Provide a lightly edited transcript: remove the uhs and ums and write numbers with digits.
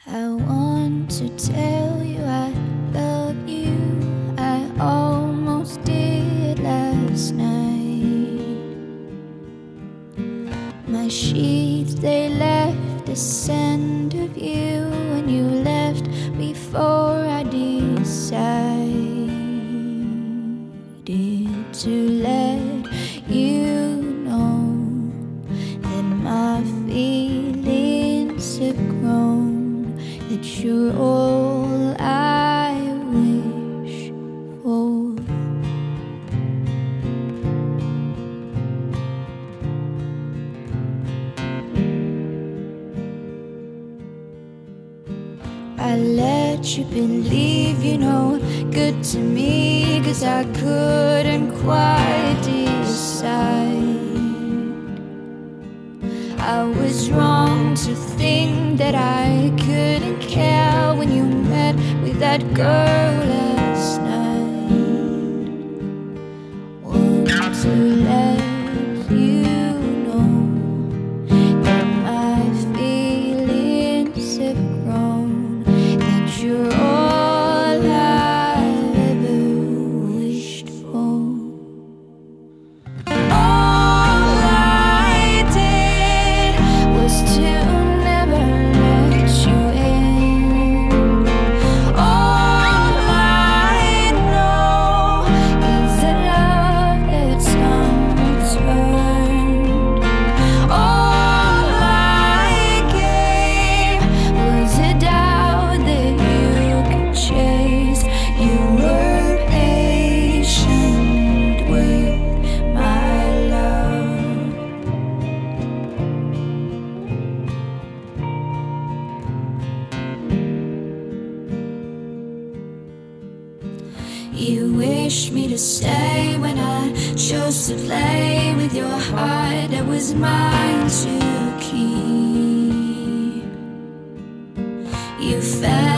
I want to tell you I love you. I almost did last night. My sheets, they left a scent of you, and you left before I decided to let you know that my feelings have grown, that you're all I wish for. I let you believe you know good to me, 'cause I couldn't quite decide. I was wrong to think that I couldn't care when you met with that girl last night. Want to let you know that my feelings have grown, that you're all I've ever wished for. All I did was to never let you in. All I know is a love that's unreturned. All I gave was a doubt that you could chase. You were patient with my love. You wished me to stay when I chose to play with your heart that was mine to keep. You felt